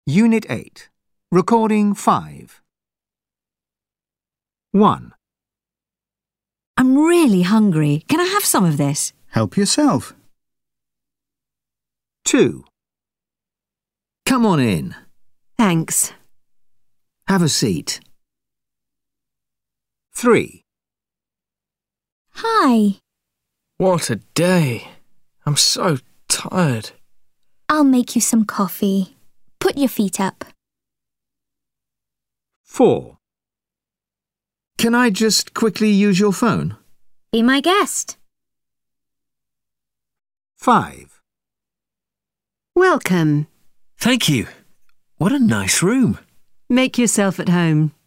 Unit 8. Recording 5. 1. I'm really hungry. Can I have some of this? Help yourself. 2. Come on in. Thanks. Have a seat. 3. Hi. What a day. I'm so tired. I'll make you some coffee. Put your feet up. 4. Can I just quickly use your phone? Be my guest. 5. Welcome. Thank you. What a nice room. Make yourself at home.